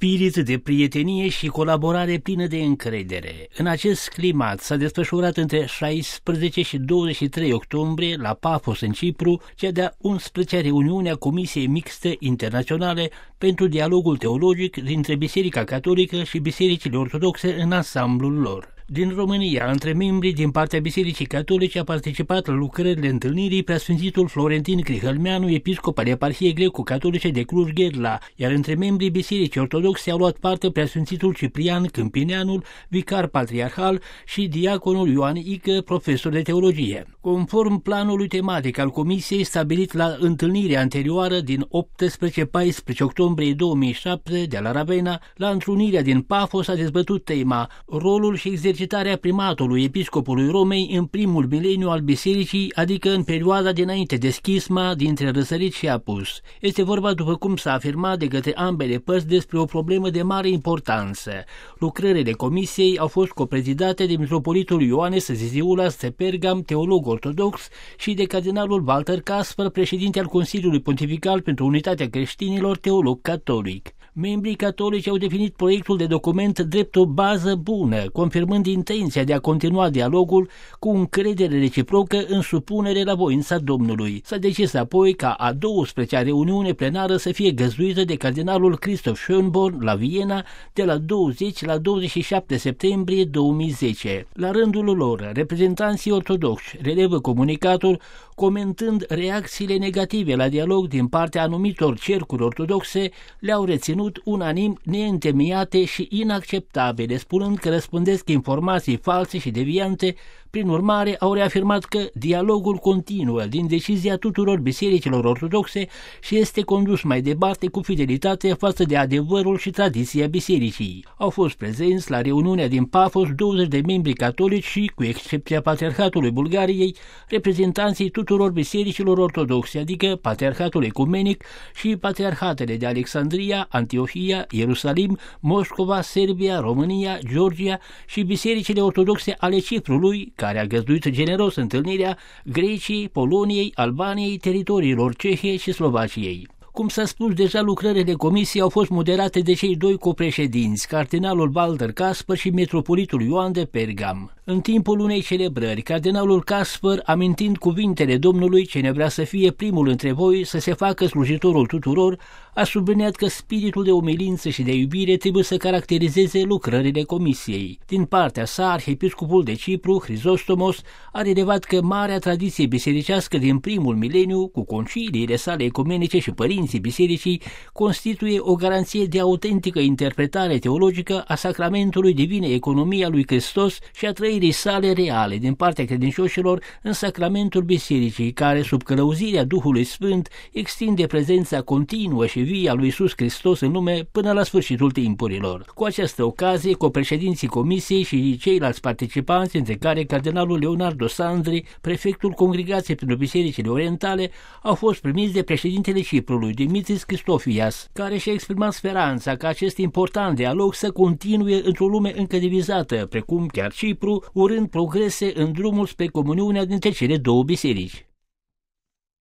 spirit de prietenie și colaborare plină de încredere. În acest climat s-a desfășurat între 16 și 23 octombrie la Pafos, în Cipru, cea de-a 11-a reuniune a Comisiei Mixte Internaționale pentru dialogul teologic dintre Biserica Catolică și Bisericile Ortodoxe în ansamblul lor. Din România, între membrii din partea Bisericii Catolice, a participat la lucrările întâlnirii preasfințitul Florentin Crihălmeanu, episcop al Eparhiei Greco-Catolice de Cluj-Gherla, iar între membrii Bisericii Ortodoxe au luat parte preasfințitul Ciprian Câmpineanul, vicar patriarhal, și diaconul Ioan Ică, profesor de teologie. Conform planului tematic al Comisiei stabilit la întâlnirea anterioară din 18-14 octombrie 2007 de la Ravenna, la întrunirea din Pafos a dezbătut tema rolul și exercitarea primatului episcopului Romei în primul mileniu al bisericii, adică în perioada dinainte de schisma dintre răsărit și apus. Este vorba, după cum s-a afirmat de către ambele părți, despre o problemă de mare importanță. Lucrările comisiei au fost coprezidate de mitropolitul Ioanes Ziziulas Pergam, teolog ortodox, și de cardinalul Walter Kasper, președinte al Consiliului Pontifical pentru Unitatea Creștinilor, teolog catolic. Membrii catolici au definit proiectul de document drept o bază bună, confirmând intenția de a continua dialogul cu încredere reciprocă în supunere la voința Domnului. S-a decis apoi ca a 12-a reuniune plenară să fie găzduită de cardinalul Christoph Schönborn la Viena de la 20 la 27 septembrie 2010. La rândul lor, reprezentanții ortodoxi relevă comunicatul comentând reacțiile negative la dialog din partea anumitor cercuri ortodoxe, le-au reținut unanim neîntemeiate și inacceptabile, spunând că răspândesc informații false și deviante. Prin urmare, au reafirmat că dialogul continuă din decizia tuturor bisericilor ortodoxe și este condus mai departe cu fidelitate față de adevărul și tradiția bisericii. Au fost prezenți la reuniunea din Pafos 20 de membri catolici și, cu excepția Patriarhatului Bulgariei, reprezentanții tuturor bisericilor ortodoxe, adică Patriarhatul Ecumenic și Patriarhatele de Alexandria, Antiohia, Ierusalim, Moscova, Serbia, România, Georgia și bisericile ortodoxe ale Ciprului, care a găzduit generos întâlnirea, Greciei, Poloniei, Albaniei, teritoriilor Cehe și Slovaciei. Cum s-a spus deja, lucrările comisiei au fost moderate de cei doi copreședinți, cardinalul Walter Kasper și metropolitul Ioan de Pergam. În timpul unei celebrări, cardinalul Kasper, amintind cuvintele Domnului, cine vrea să fie primul între voi, să se facă slujitorul tuturor, a subliniat că spiritul de umilință și de iubire trebuie să caracterizeze lucrările comisiei. Din partea sa, arhiepiscopul de Cipru, Hrisostomos, a relevat că marea tradiție bisericească din primul mileniu, cu conciliile sale ecumenice și părinții bisericii, constituie o garanție de autentică interpretare teologică a sacramentului divinei economii a lui Hristos și a trăirii sale reale din partea credincioșilor în sacramentul bisericii, care, sub călăuzirea Duhului Sfânt, extinde prezența continuă și vie a lui Iisus Hristos în lume până la sfârșitul timpurilor. Cu această ocazie, copreședinții comisiei și ceilalți participanți, între care cardinalul Leonardo Sandri, prefectul Congregației pentru Bisericile Orientale, au fost primiți de președintele Ciprului, Dimitris Christofias, care și-a exprimat speranța ca acest important dialog să continue într-o lume încă divizată, precum chiar Cipru, urând progrese în drumul spre comuniunea dintre cele două biserici.